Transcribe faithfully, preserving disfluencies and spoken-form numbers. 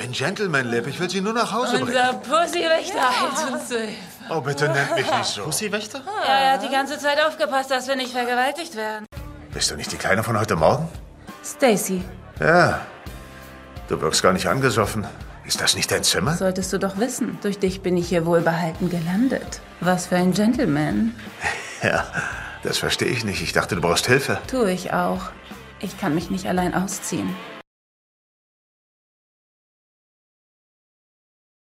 Ein Gentleman, Lip. Ich will Sie nur nach Hause bringen. Unser Pussywächter eilt uns zu Hilfe. Oh, bitte nennt mich nicht so. Pussywächter? Ja, er hat die ganze Zeit aufgepasst, dass wir nicht vergewaltigt werden. Bist du nicht die Kleine von heute Morgen? Stacy, Ja. Du wirkst gar nicht angesoffen. Ist das nicht dein Zimmer? solltest du doch wissen. Durch dich bin ich hier wohlbehalten gelandet. Was für ein Gentleman. Ja, das verstehe ich nicht. Ich dachte, du brauchst Hilfe. Tue ich auch. Ich kann mich nicht allein ausziehen.